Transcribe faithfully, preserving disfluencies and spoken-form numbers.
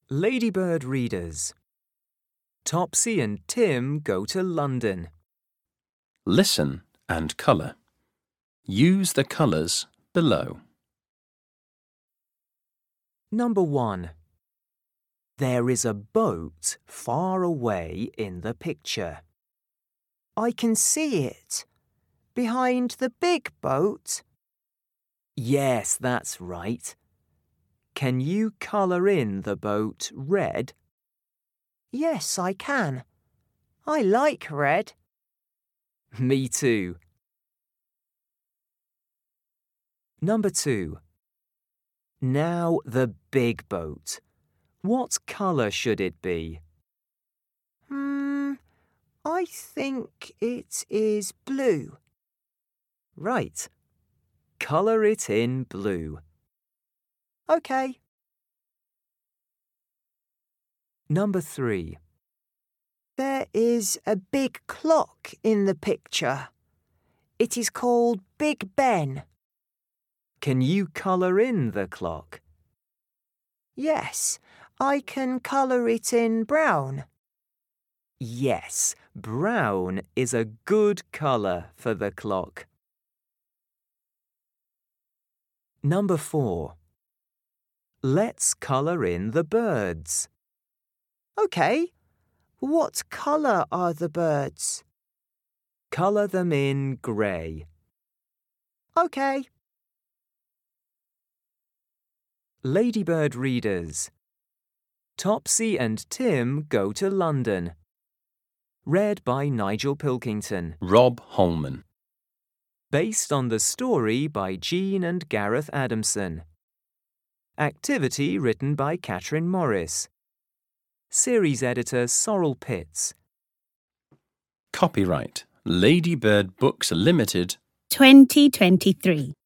Ladybird readers. Topsy and Tim go to London. Listen and colour. Use the colours below. Number one. There is a boat far away in the picture. I can see it. Behind the big boat? Yes, that's right. Can you colour in the boat red? Yes, I can. I like red. Me too. Number two. Now the big boat. What colour should it be? Hmm, I think it is blue. Right. Colour it in blue. OK. Number three. There is a big clock in the picture. It is called Big Ben. Can you colour in the clock? Yes, I can colour it in brown. Yes, brown is a good colour for the clock. Number four. Let's colour in the birds. OK. What colour are the birds? Colour them in grey. OK. Ladybird readers. Topsy and Tim go to London. Read by Nigel Pilkington. Rob Holman. Based on the story by Jean and Gareth Adamson. Activity written by Catherine Morris. Series editor Sorrel Pitts. Copyright Ladybird Books Limited twenty twenty-three.